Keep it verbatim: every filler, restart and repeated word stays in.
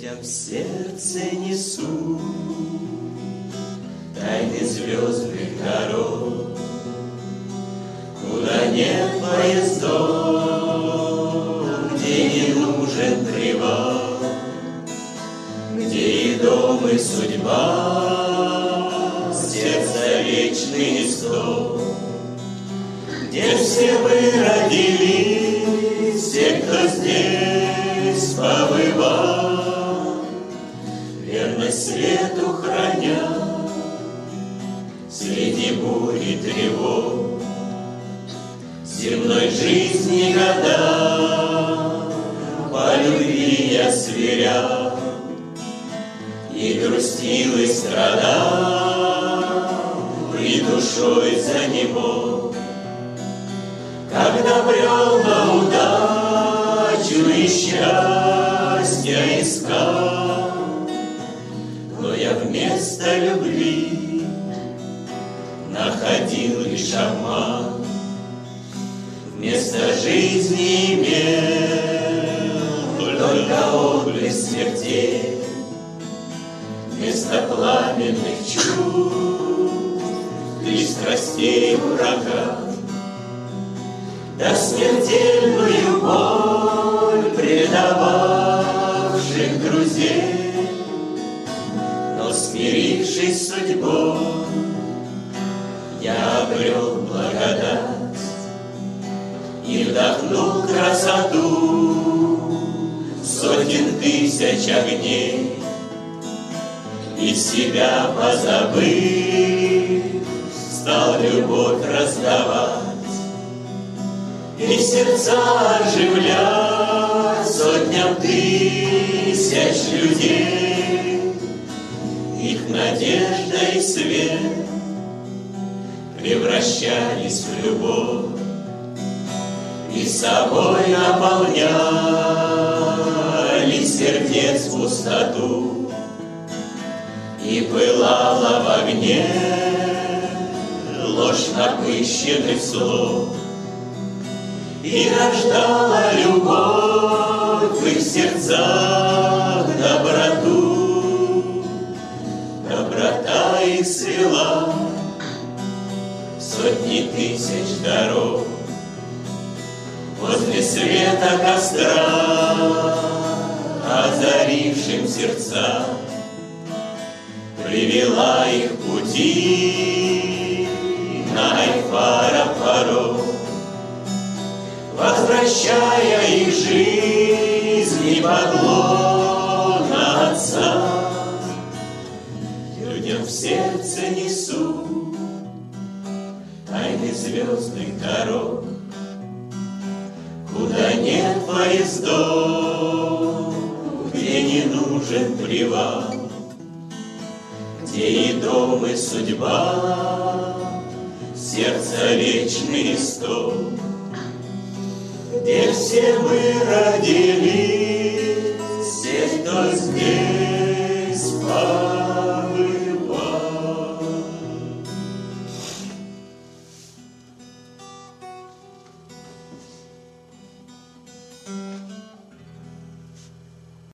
Людям в сердце несу тайны звездных дорог, куда нет поездов, где не нужен привал, где и дом, и судьба, сердце вечный стол, где все мы родились, все, кто здесь побывал, верность свету храня среди бури тревог, земной жизни года по любви я сверял, и грустил, и страдал, и душой за него. Когда брел на удачу и счастья искал, но я вместо любви находил лишь обман, вместо жизни имел только отблеск смертей, вместо пламенных чувств лишь страстей врага. Да смертельную боль предававших друзей, но смирившись с судьбой, я обрел благодать и вдохнул красоту сотен тысяч огней, и себя позабыв, стал любовь раздавать. И сердца оживлять сотням тысяч людей, их надежда и свет превращались в любовь, и собой наполняли сердец пустоту, и пылала в огне ложь напыщенных слов, и рождала любовь в их сердцах доброту. Доброта их свела сотни тысяч дорог, возле света костра, озарившим сердца, привела их пути на айфара порог, возвращая их жизни под лоно Отца. Людям в сердце несу тайны звездных дорог, куда нет поездов, где не нужен привал, где и дом, и судьба, сердце вечный стол, где все мы родились, все, кто здесь